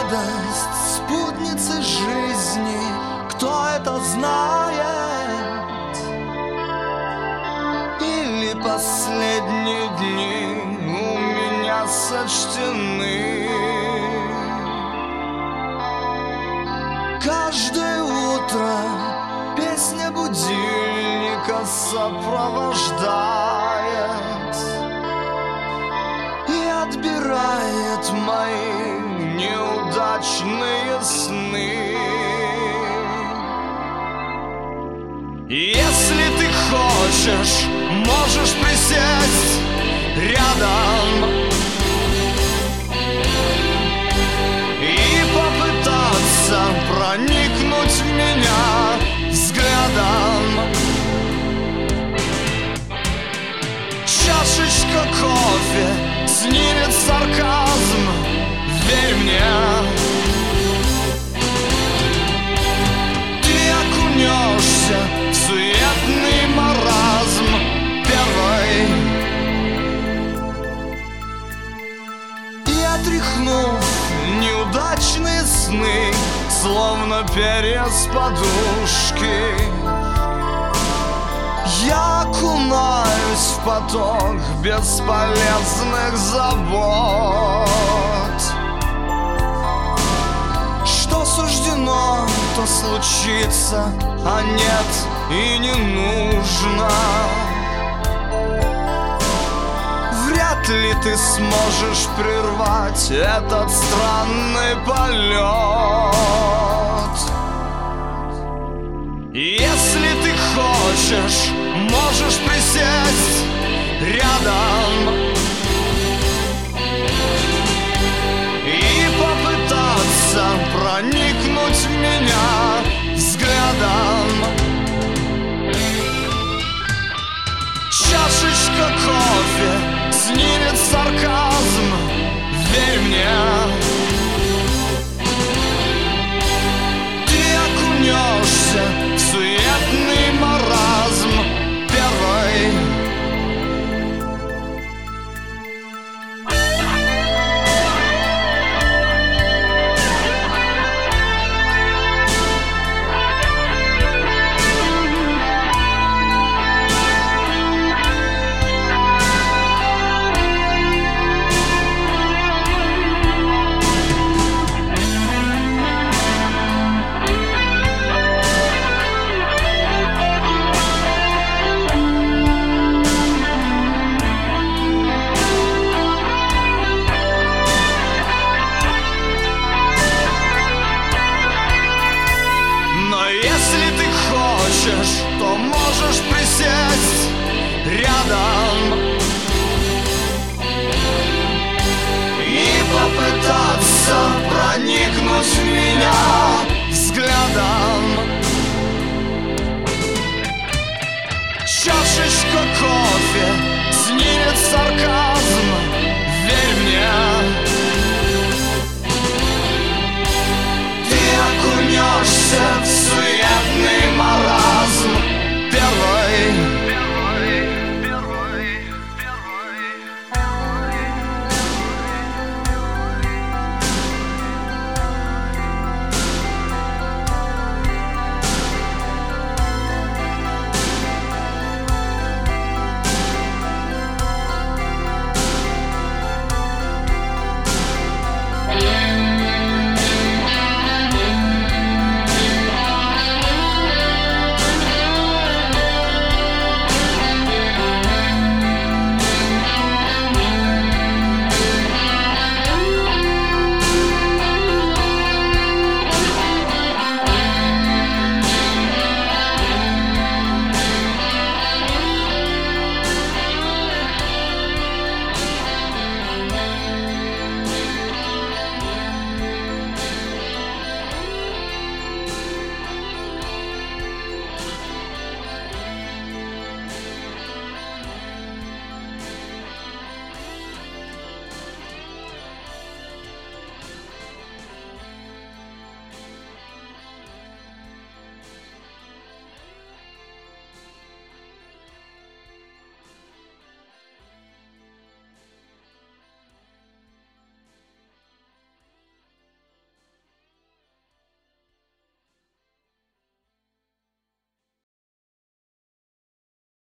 радость спутницы жизни, кто это знает? Или последние дни у меня сочтены? Каждое утро песня будильника сопровождает и отбирает мои неудачные сны. Если ты хочешь, можешь присесть рядом и попытаться проникнуть в меня взглядом. Чашечка кофе снимет сарказм, верь мне. Ты окунешься в суетный маразм первой и, отряхнув неудачные сны, словно перья с подушки, я окунаюсь в поток бесполезных забот. Что суждено, то случится, а нет и не нужно. Вряд ли ты сможешь прервать этот странный полет. Если ты хочешь, можешь присесть рядом и попытаться проникнуть в меня взглядом. Чашечка кофе снимет сарказм, верь мне. Ты окунешься в суетный маразм первой. То можешь присесть рядом и попытаться проникнуть в меня взглядом. Чашечка кофе снимет сарказм, верь мне.